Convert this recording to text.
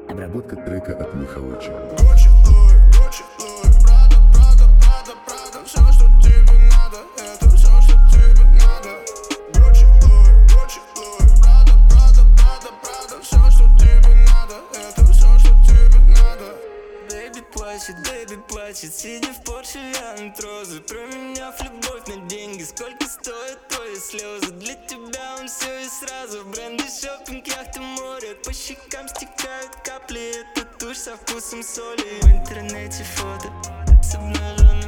Обработка трека от Михалыча. Гуччи, Луи, Прада, Прада, Прада, Прада. Все, что тебе надо, это все, что тебе надо. Гуччи, Луи, Прада, Прада, Прада, Прада. Все, что тебе надо, это все, что тебе надо. Бэйби плачет, сидя в Порше, вянут розы. Променяв любовь на деньги, сколько стоят твои слезы? Для тебя он все и сразу. Бренды, шопинг, яхта, море. По щекам стекают капли, это тушь со вкусом соли. В интернете фото с обнаженной